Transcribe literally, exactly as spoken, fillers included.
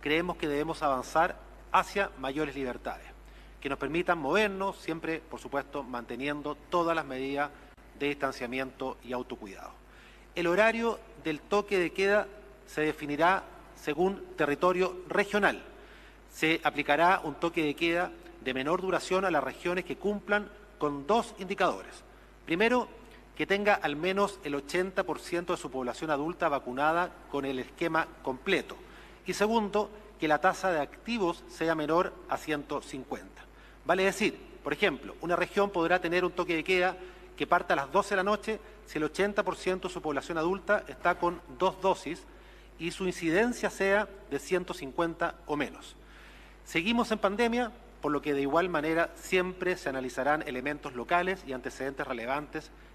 creemos que debemos avanzar hacia mayores libertades, que nos permitan movernos, siempre, por supuesto, manteniendo todas las medidas de distanciamiento y autocuidado. El horario del toque de queda se definirá según territorio regional. Se aplicará un toque de queda de menor duración a las regiones que cumplan con dos indicadores. Primero, que tenga al menos el ochenta por ciento de su población adulta vacunada con el esquema completo. Y segundo, que la tasa de activos sea menor a ciento cincuenta. Vale decir, por ejemplo, una región podrá tener un toque de queda que parta a las doce de la noche si el ochenta por ciento de su población adulta está con dos dosis y su incidencia sea de ciento cincuenta o menos. Seguimos en pandemia, por lo que de igual manera siempre se analizarán elementos locales y antecedentes relevantes